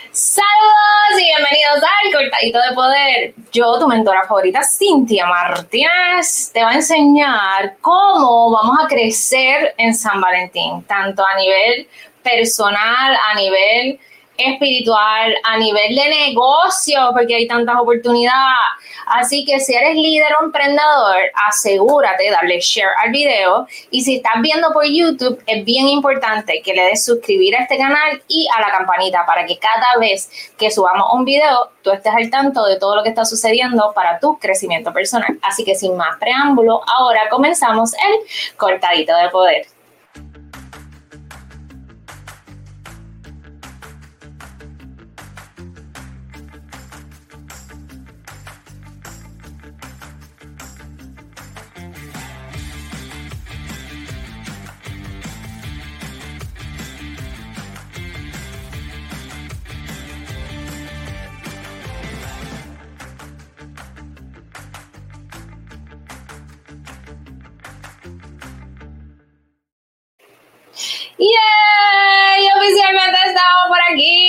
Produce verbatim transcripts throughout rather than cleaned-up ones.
Saludos y bienvenidos al Cortadito de Poder. Yo, tu mentora favorita, Cintia Martínez, te va a enseñar cómo vamos a crecer en San Valentín, tanto a nivel personal, a nivel espiritual, a nivel de negocio, porque hay tantas oportunidades. Así que si eres líder o emprendedor, asegúrate de darle share al video. Y si estás viendo por YouTube, es bien importante que le des suscribir a este canal y a la campanita para que cada vez que subamos un video, tú estés al tanto de todo lo que está sucediendo para tu crecimiento personal. Así que sin más preámbulo, ahora comenzamos el Cortadito de Poder. ¡Yay! Oficialmente estamos por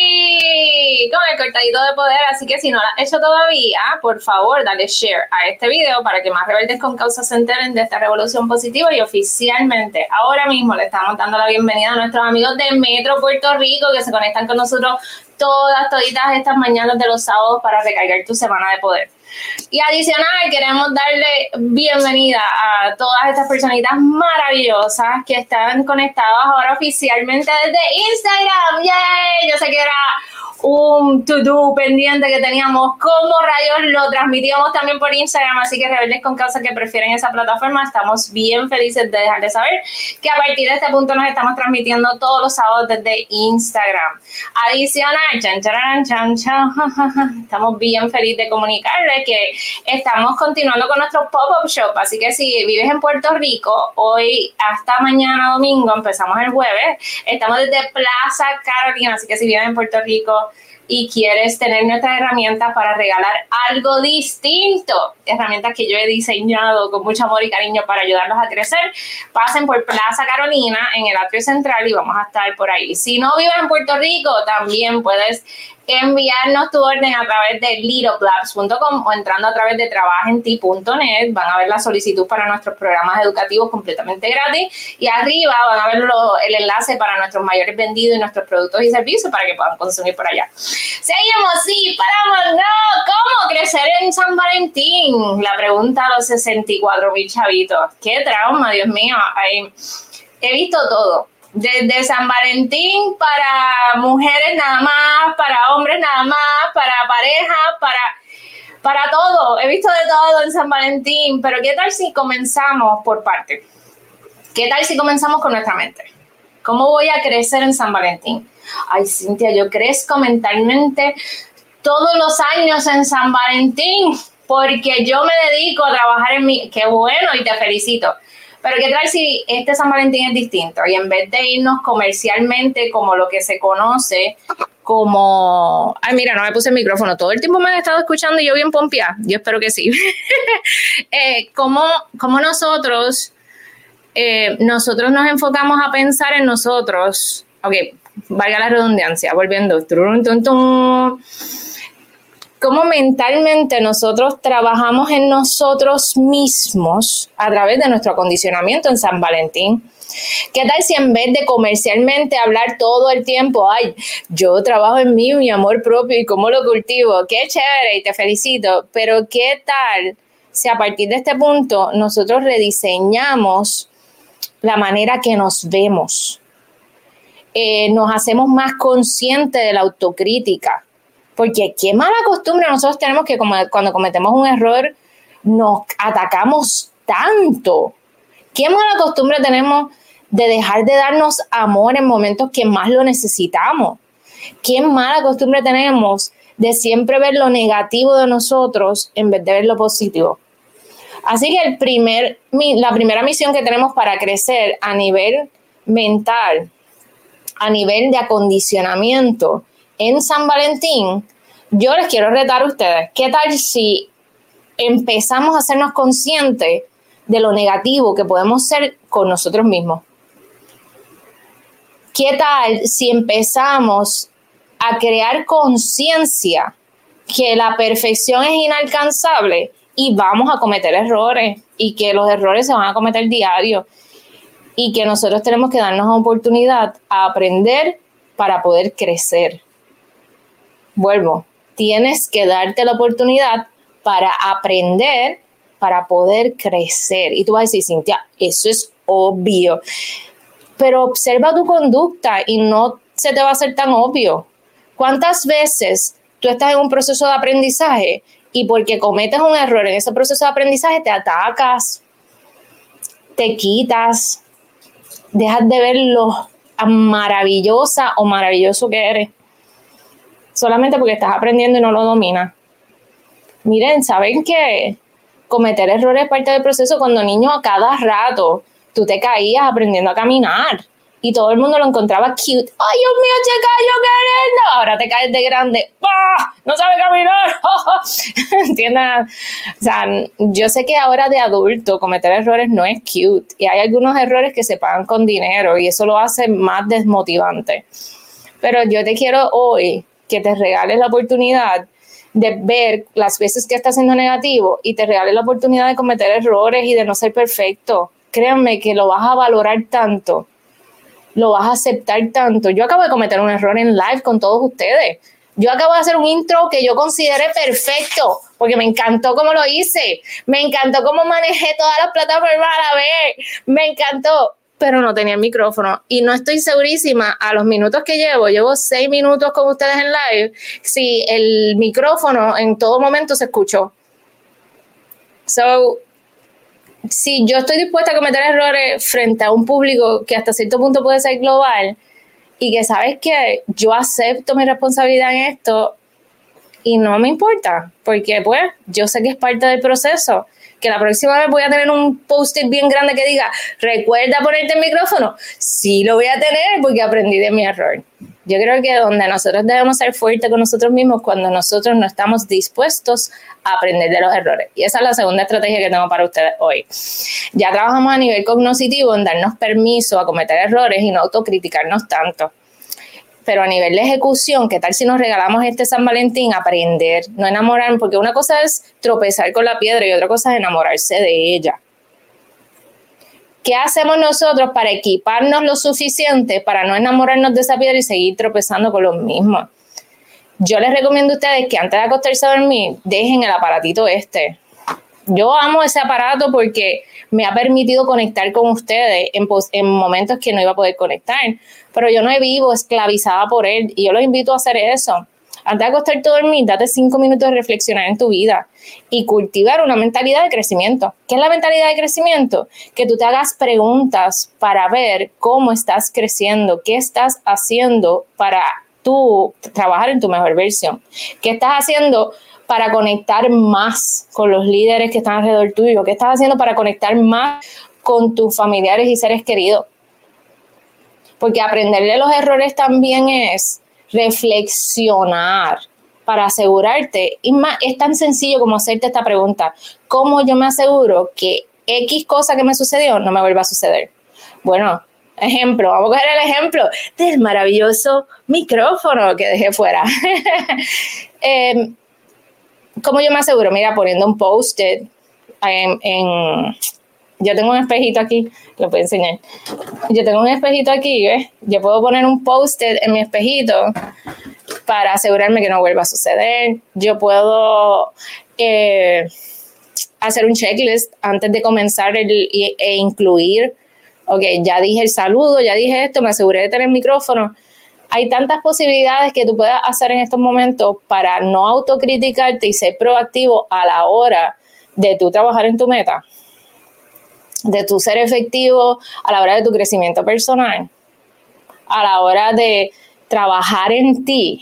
aquí con el Cortadito de Poder, así que si no lo has hecho todavía, por favor, dale share a este video para que más rebeldes con causa se enteren de esta revolución positiva. Y oficialmente, ahora mismo le estamos dando la bienvenida a nuestros amigos de Metro Puerto Rico que se conectan con nosotros todas, toditas estas mañanas de los sábados para recargar tu semana de poder. Y adicional, queremos darle bienvenida a todas estas personitas maravillosas que están conectadas ahora oficialmente desde Instagram. ¡Yay! Yo sé que era un to-do pendiente que teníamos, como rayos lo transmitíamos también por Instagram, así que rebeldes con causa que prefieren esa plataforma, estamos bien felices de dejarles saber que a partir de este punto nos estamos transmitiendo todos los sábados desde Instagram. Adicional, chan, chan, chan, chan, estamos bien felices de comunicarles que estamos continuando con nuestro pop-up shop, así que si vives en Puerto Rico, hoy hasta mañana domingo, empezamos el jueves, estamos desde Plaza Carolina, así que si vives en Puerto Rico y quieres tener nuestras herramientas para regalar algo distinto, herramientas que yo he diseñado con mucho amor y cariño para ayudarlos a crecer, pasen por Plaza Carolina en el atrio central y vamos a estar por ahí. Si no vives en Puerto Rico, también puedes enviarnos tu orden a través de little blabs punto com o entrando a través de trabajenti punto net. Van a ver la solicitud para nuestros programas educativos completamente gratis y arriba van a ver lo, el enlace para nuestros mayores vendidos y nuestros productos y servicios para que puedan consumir por allá. Seguimos, sí, paramos, no. ¿Cómo crecer en San Valentín? La pregunta a los sesenta y cuatro mil chavitos. Qué trauma, Dios mío. Ay, he visto todo. Desde San Valentín para mujeres nada más, para hombres nada más, para parejas, para, para todo. He visto de todo en San Valentín, pero ¿qué tal si comenzamos por parte? ¿Qué tal si comenzamos con nuestra mente? ¿Cómo voy a crecer en San Valentín? Ay, Cintia, yo crezco mentalmente todos los años en San Valentín porque yo me dedico a trabajar en mi... ¡Qué bueno! Y te felicito. Pero ¿qué tal si este San Valentín es distinto? Y en vez de irnos comercialmente como lo que se conoce como... Ay, mira, no me puse el micrófono. Todo el tiempo me han estado escuchando y yo bien pompeada. Yo espero que sí. eh, como, como nosotros, eh, nosotros nos enfocamos a pensar en nosotros. Ok, valga la redundancia. Volviendo. Tum, tum, tum. Cómo mentalmente nosotros trabajamos en nosotros mismos a través de nuestro acondicionamiento en San Valentín. ¿Qué tal si en vez de comercialmente hablar todo el tiempo, ay, yo trabajo en mí, mi amor propio y cómo lo cultivo? Qué chévere y te felicito, pero ¿qué tal si a partir de este punto nosotros rediseñamos la manera que nos vemos? Eh, nos hacemos más conscientes de la autocrítica. Porque qué mala costumbre nosotros tenemos que como cuando cometemos un error nos atacamos tanto. Qué mala costumbre tenemos de dejar de darnos amor en momentos que más lo necesitamos. Qué mala costumbre tenemos de siempre ver lo negativo de nosotros en vez de ver lo positivo. Así que el primer, la primera misión que tenemos para crecer a nivel mental, a nivel de acondicionamiento, en San Valentín, yo les quiero retar a ustedes, ¿qué tal si empezamos a hacernos conscientes de lo negativo que podemos ser con nosotros mismos? ¿Qué tal si empezamos a crear conciencia que la perfección es inalcanzable y vamos a cometer errores y que los errores se van a cometer diario y que nosotros tenemos que darnos la oportunidad a aprender para poder crecer. Vuelvo, tienes que darte la oportunidad para aprender, para poder crecer. Y tú vas a decir, Cintia, eso es obvio. Pero observa tu conducta y no se te va a hacer tan obvio. ¿Cuántas veces tú estás en un proceso de aprendizaje y porque cometes un error en ese proceso de aprendizaje te atacas, te quitas, dejas de ver lo maravillosa o maravilloso que eres? Solamente porque estás aprendiendo y no lo dominas. Miren, ¿saben qué? Cometer errores es parte del proceso. Cuando niño, a cada rato, tú te caías aprendiendo a caminar y todo el mundo lo encontraba cute. ¡Ay, Dios mío, se cayó queriendo! Ahora te caes de grande. ¡Ah! ¡No sabe caminar! ¿Entiendes? O sea, yo sé que ahora de adulto cometer errores no es cute y hay algunos errores que se pagan con dinero y eso lo hace más desmotivante. Pero yo te quiero hoy que te regales la oportunidad de ver las veces que estás siendo negativo y te regales la oportunidad de cometer errores y de no ser perfecto. Créanme que lo vas a valorar tanto, lo vas a aceptar tanto. Yo acabo de cometer un error en live con todos ustedes. Yo acabo de hacer un intro que yo consideré perfecto, porque me encantó cómo lo hice, me encantó cómo manejé todas las plataformas a la vez, me encantó, pero no tenía el micrófono y no estoy segurísima a los minutos que llevo, llevo seis minutos con ustedes en live, si el micrófono en todo momento se escuchó. So, si yo estoy dispuesta a cometer errores frente a un público que hasta cierto punto puede ser global y que sabes que yo acepto mi responsabilidad en esto y no me importa, porque pues yo sé que es parte del proceso. Que la próxima vez voy a tener un post-it bien grande que diga, recuerda ponerte el micrófono. Sí lo voy a tener porque aprendí de mi error. Yo creo que donde nosotros debemos ser fuertes con nosotros mismos cuando nosotros no estamos dispuestos a aprender de los errores. Y esa es la segunda estrategia que tengo para ustedes hoy. Ya trabajamos a nivel cognitivo en darnos permiso a cometer errores y no autocriticarnos tanto. Pero a nivel de ejecución, ¿qué tal si nos regalamos este San Valentín? Aprender, no enamorarnos, porque una cosa es tropezar con la piedra y otra cosa es enamorarse de ella. ¿Qué hacemos nosotros para equiparnos lo suficiente para no enamorarnos de esa piedra y seguir tropezando con los mismos? Yo les recomiendo a ustedes que antes de acostarse a dormir, dejen el aparatito este. Yo amo ese aparato porque me ha permitido conectar con ustedes en, en momentos que no iba a poder conectar. Pero yo no vivo esclavizada por él y yo los invito a hacer eso. Antes de acostarte a dormir, date cinco minutos de reflexionar en tu vida y cultivar una mentalidad de crecimiento. ¿Qué es la mentalidad de crecimiento? Que tú te hagas preguntas para ver cómo estás creciendo, qué estás haciendo para tú trabajar en tu mejor versión, qué estás haciendo para conectar más con los líderes que están alrededor tuyo, qué estás haciendo para conectar más con tus familiares y seres queridos. Porque aprender de los errores también es reflexionar para asegurarte. Y más, es tan sencillo como hacerte esta pregunta. ¿Cómo yo me aseguro que X cosa que me sucedió no me vuelva a suceder? Bueno, ejemplo, vamos a coger el ejemplo del maravilloso micrófono que dejé fuera. eh, ¿Cómo yo me aseguro? Mira, poniendo un post-it en... en yo tengo un espejito aquí, lo puedo enseñar. Yo tengo un espejito aquí, ¿ves? Yo puedo poner un post-it en mi espejito para asegurarme que no vuelva a suceder. Yo puedo eh, hacer un checklist antes de comenzar el, e, e incluir, ok, ya dije el saludo, ya dije esto, me aseguré de tener el micrófono. Hay tantas posibilidades que tú puedas hacer en estos momentos para no autocriticarte y ser proactivo a la hora de tú trabajar en tu meta, de tu ser efectivo a la hora de tu crecimiento personal, a la hora de trabajar en ti,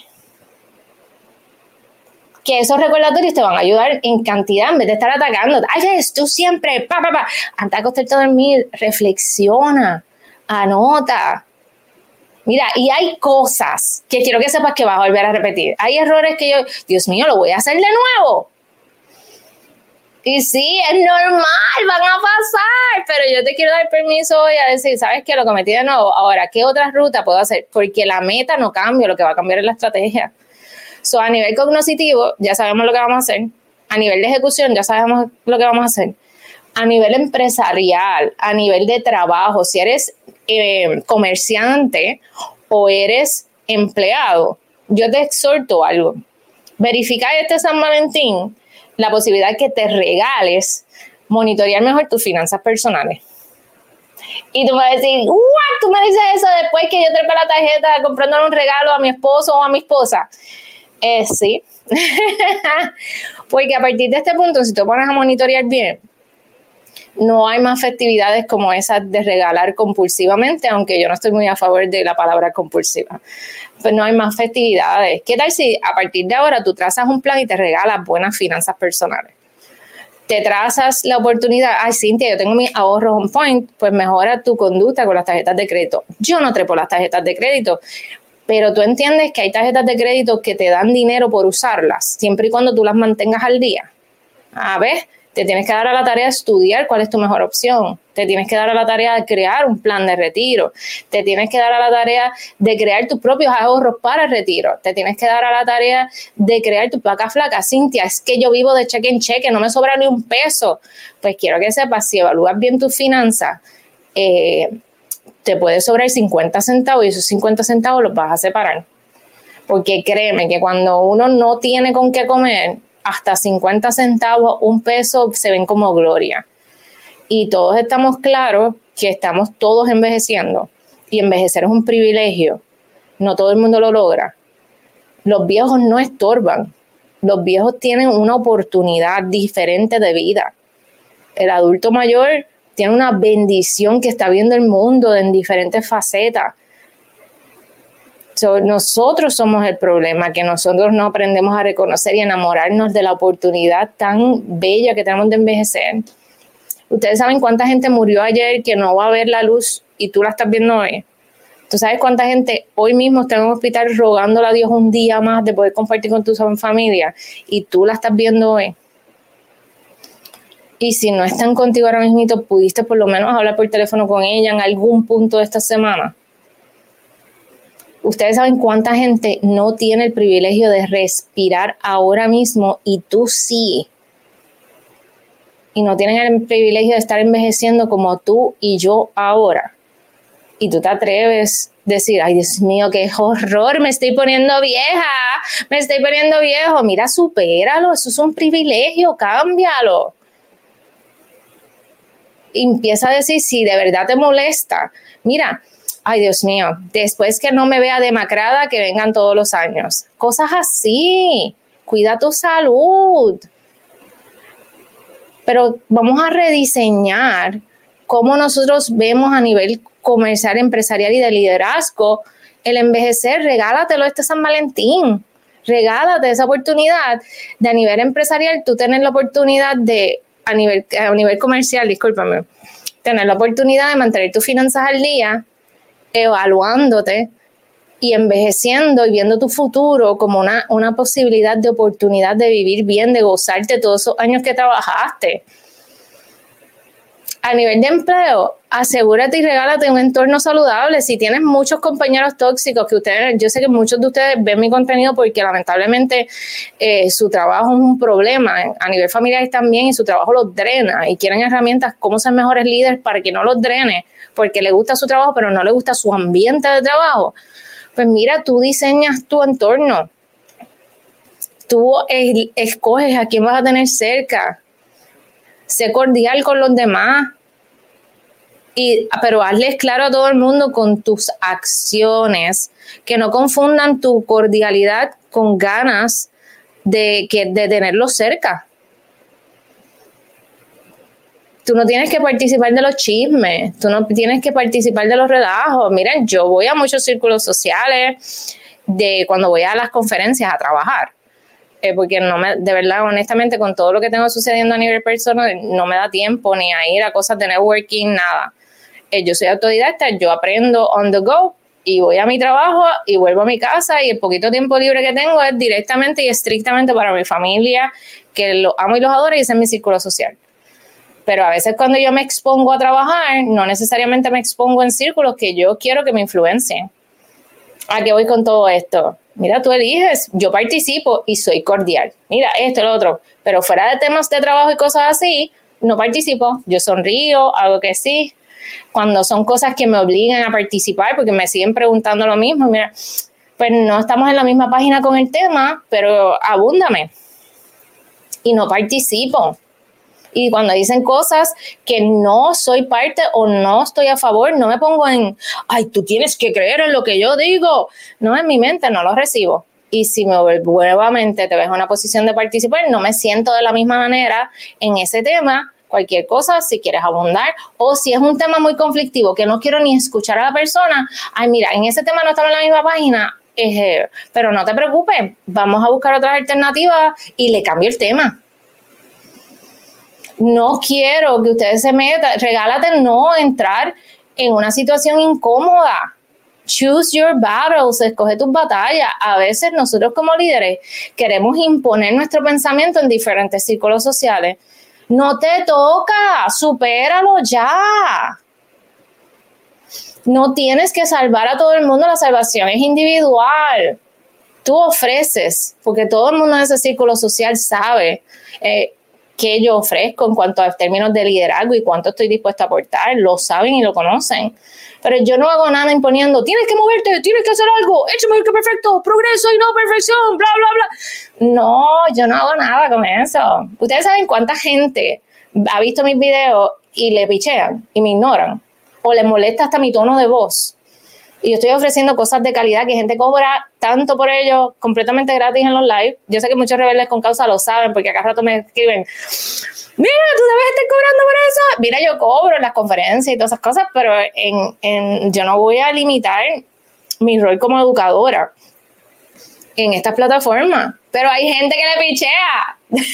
que esos recordatorios te van a ayudar en cantidad en vez de estar atacando. Ay, tú siempre, pa, pa, pa. Antes de acostarte a dormir, reflexiona, anota. Mira, y hay cosas que quiero que sepas que vas a volver a repetir. Hay errores que yo, Dios mío, lo voy a hacer de nuevo. Y sí, es normal, van a pasar, pero yo te quiero dar permiso hoy a decir, ¿sabes qué? Lo cometí de nuevo. Ahora, ¿qué otra ruta puedo hacer? Porque la meta no cambia, lo que va a cambiar es la estrategia. So, a nivel cognitivo, ya sabemos lo que vamos a hacer. A nivel de ejecución, ya sabemos lo que vamos a hacer. A nivel empresarial, a nivel de trabajo, si eres eh, comerciante o eres empleado, yo te exhorto algo. Verifica este San Valentín la posibilidad que te regales monitorear mejor tus finanzas personales. Y tú me vas a decir, ¿what? Tú me dices eso después que yo trepe la tarjeta comprándole un regalo a mi esposo o a mi esposa. Eh, sí. Porque a partir de este punto, si te pones a monitorear bien, no hay más festividades como esas de regalar compulsivamente, aunque yo no estoy muy a favor de la palabra compulsiva. Pues no hay más festividades. ¿Qué tal si a partir de ahora tú trazas un plan y te regalas buenas finanzas personales? Te trazas la oportunidad, ay, Cintia, yo tengo mis ahorros on point, pues mejora tu conducta con las tarjetas de crédito. Yo no trepo las tarjetas de crédito, pero tú entiendes que hay tarjetas de crédito que te dan dinero por usarlas, siempre y cuando tú las mantengas al día. A ver, te tienes que dar a la tarea de estudiar cuál es tu mejor opción. Te tienes que dar a la tarea de crear un plan de retiro. Te tienes que dar a la tarea de crear tus propios ahorros para el retiro. Te tienes que dar a la tarea de crear tu placa flaca. Cintia, es que yo vivo de cheque en cheque, no me sobra ni un peso. Pues quiero que sepas, si evalúas bien tus finanzas, eh, te puede sobrar cincuenta centavos y esos cincuenta centavos los vas a separar. Porque créeme que cuando uno no tiene con qué comer, hasta cincuenta centavos, un peso, se ven como gloria. Y todos estamos claros que estamos todos envejeciendo. Y envejecer es un privilegio. No todo el mundo lo logra. Los viejos no estorban. Los viejos tienen una oportunidad diferente de vida. El adulto mayor tiene una bendición que está viendo el mundo en diferentes facetas. So, nosotros somos el problema, que nosotros no aprendemos a reconocer y enamorarnos de la oportunidad tan bella que tenemos de envejecer. Ustedes saben cuánta gente murió ayer que no va a ver la luz y tú la estás viendo hoy. Tú sabes cuánta gente hoy mismo está en un hospital rogándole a Dios un día más de poder compartir con tu familia y tú la estás viendo hoy. Y si no están contigo ahora mismo, pudiste por lo menos hablar por teléfono con ella en algún punto de esta semana. Ustedes saben cuánta gente no tiene el privilegio de respirar ahora mismo y tú sí. Y no tienen el privilegio de estar envejeciendo como tú y yo ahora. Y tú te atreves a decir, ay, Dios mío, qué horror, me estoy poniendo vieja, me estoy poniendo viejo. Mira, supéralo, eso es un privilegio, cámbialo. Y empieza a decir, si de verdad te molesta, mira, ay, Dios mío, después que no me vea demacrada, que vengan todos los años. Cosas así. Cuida tu salud. Pero vamos a rediseñar cómo nosotros vemos a nivel comercial, empresarial y de liderazgo el envejecer. Regálatelo este San Valentín. Regálate esa oportunidad de a nivel empresarial, tú tener la oportunidad de, a nivel, a nivel comercial, discúlpame, tener la oportunidad de mantener tus finanzas al día, evaluándote y envejeciendo y viendo tu futuro como una, una posibilidad de oportunidad de vivir bien, de gozarte todos esos años que trabajaste. A nivel de empleo, asegúrate y regálate un entorno saludable. Si tienes muchos compañeros tóxicos, que ustedes, yo sé que muchos de ustedes ven mi contenido porque lamentablemente eh, su trabajo es un problema, a nivel familiar también, y su trabajo los drena y quieren herramientas cómo ser mejores líderes para que no los drene, porque le gusta su trabajo pero no le gusta su ambiente de trabajo. Pues mira, tú diseñas tu entorno, tú es, escoges a quién vas a tener cerca, sé cordial con los demás, y, pero hazles claro a todo el mundo con tus acciones, que no confundan tu cordialidad con ganas de, que, de tenerlos cerca. Tú no tienes que participar de los chismes, tú no tienes que participar de los relajos. Miren, yo voy a muchos círculos sociales de cuando voy a las conferencias a trabajar. Porque no me, de verdad, honestamente, con todo lo que tengo sucediendo a nivel personal, no me da tiempo ni a ir a cosas de networking, nada. Eh, yo soy autodidacta, yo aprendo on the go y voy a mi trabajo y vuelvo a mi casa y el poquito tiempo libre que tengo es directamente y estrictamente para mi familia, que los amo y los adoro y ese es mi círculo social. Pero a veces cuando yo me expongo a trabajar, no necesariamente me expongo en círculos que yo quiero que me influencien. ¿A qué voy con todo esto? Mira, tú eliges, yo participo y soy cordial. Mira, esto y lo otro. Pero fuera de temas de trabajo y cosas así, no participo. Yo sonrío, hago que sí. Cuando son cosas que me obligan a participar, porque me siguen preguntando lo mismo, mira, pues no estamos en la misma página con el tema, pero abúndame. Y no participo. Y cuando dicen cosas que no soy parte o no estoy a favor, no me pongo en, ay, tú tienes que creer en lo que yo digo. No, en mi mente no lo recibo. Y si me nuevamente te ves en una posición de participar, no me siento de la misma manera en ese tema. Cualquier cosa, si quieres abundar, o si es un tema muy conflictivo que no quiero ni escuchar a la persona, ay, mira, en ese tema no estamos en la misma página, eh, pero no te preocupes, vamos a buscar otras alternativas y le cambio el tema. No quiero que ustedes se metan, regálate no entrar en una situación incómoda. Choose your battles, escoge tus batallas. A veces nosotros como líderes queremos imponer nuestro pensamiento en diferentes círculos sociales. No te toca, supéralo ya. No tienes que salvar a todo el mundo, la salvación es individual. Tú ofreces, porque todo el mundo en ese círculo social sabe eh, qué yo ofrezco en cuanto a términos de liderazgo y cuánto estoy dispuesta a aportar, lo saben y lo conocen. Pero yo no hago nada imponiendo, tienes que moverte, tienes que hacer algo, hecho mejor que perfecto, progreso y no perfección, bla, bla, bla. No, yo no hago nada con eso. Ustedes saben cuánta gente ha visto mis videos y le pichean y me ignoran, o les molesta hasta mi tono de voz. Y yo estoy ofreciendo cosas de calidad que gente cobra tanto por ello, completamente gratis en los live. Yo sé que muchos rebeldes con causa lo saben, porque acá rato me escriben, mira, tú debes estar cobrando por eso. Mira, yo cobro en las conferencias y todas esas cosas, pero en, en, yo no voy a limitar mi rol como educadora en estas plataformas. Pero hay gente que le pichea.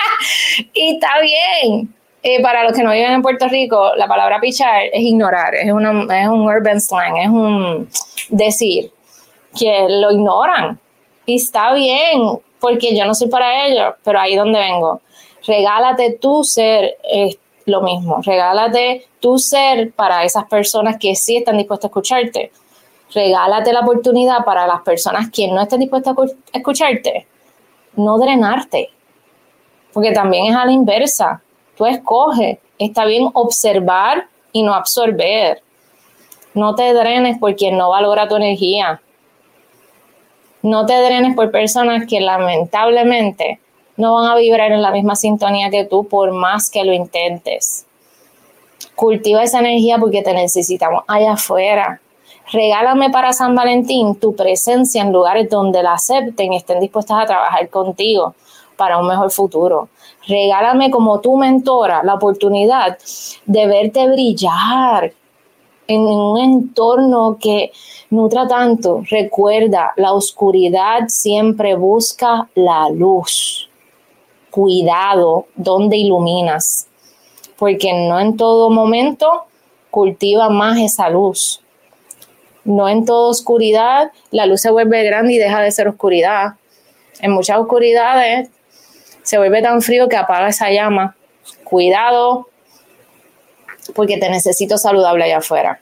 Y está bien. Eh, para los que no viven en Puerto Rico, la palabra pichar es ignorar, es, una, es un urban slang, es un decir que lo ignoran. Y está bien, porque yo no soy para ellos, pero ahí donde vengo. Regálate tu ser, es lo mismo. Regálate tu ser para esas personas que sí están dispuestas a escucharte. Regálate la oportunidad para las personas que no estén dispuestas a escucharte. No drenarte, porque también es a la inversa. Tú escoges, está bien observar y no absorber. No te drenes por quien no valora tu energía. No te drenes por personas que lamentablemente no van a vibrar en la misma sintonía que tú por más que lo intentes. Cultiva esa energía porque te necesitamos allá afuera. Regálame para San Valentín tu presencia en lugares donde la acepten y estén dispuestas a trabajar contigo para un mejor futuro. Regálame como tu mentora la oportunidad de verte brillar en un entorno que nutra tanto. Recuerda, la oscuridad siempre busca la luz. Cuidado donde iluminas, porque no en todo momento cultiva más esa luz. No en toda oscuridad la luz se vuelve grande y deja de ser oscuridad. En muchas oscuridades se vuelve tan frío que apaga esa llama. Cuidado, porque te necesito saludable allá afuera.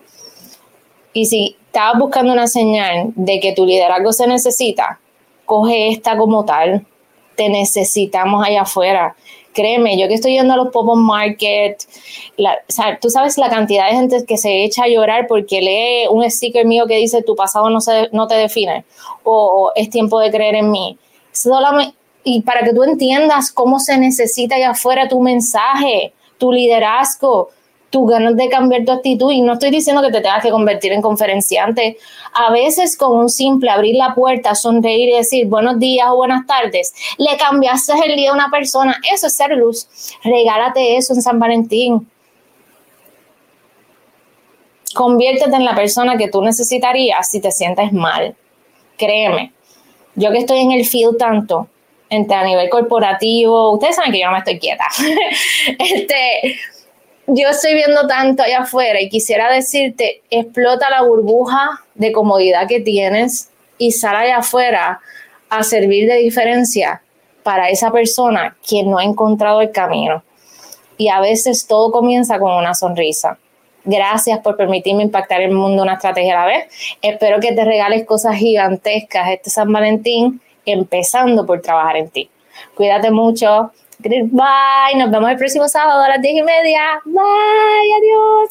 Y si estabas buscando una señal de que tu liderazgo se necesita, coge esta como tal. Te necesitamos allá afuera. Créeme, yo que estoy yendo a los pop-up market, la, o sea, tú sabes la cantidad de gente que se echa a llorar porque lee un sticker mío que dice tu pasado no, se, no te define, o, o es tiempo de creer en mí. Solamente, y para que tú entiendas cómo se necesita allá afuera tu mensaje, tu liderazgo, tus ganas de cambiar tu actitud. Y no estoy diciendo que te tengas que convertir en conferenciante. A veces con un simple abrir la puerta, sonreír y decir buenos días o buenas tardes, le cambiaste el día a una persona. Eso es ser luz. Regálate eso en San Valentín. Conviértete en la persona que tú necesitarías si te sientes mal. Créeme. Yo que estoy en el field tanto, entre a nivel corporativo, ustedes saben que yo no me estoy quieta. este... yo estoy viendo tanto allá afuera y quisiera decirte, explota la burbuja de comodidad que tienes y sal allá afuera a servir de diferencia para esa persona que no ha encontrado el camino. Y a veces todo comienza con una sonrisa. Gracias por permitirme impactar el mundo una estrategia a la vez. Espero que te regales cosas gigantescas este San Valentín, empezando por trabajar en ti. Cuídate mucho. Bye. Nos vemos el próximo sábado a las diez y media. Bye. Adiós.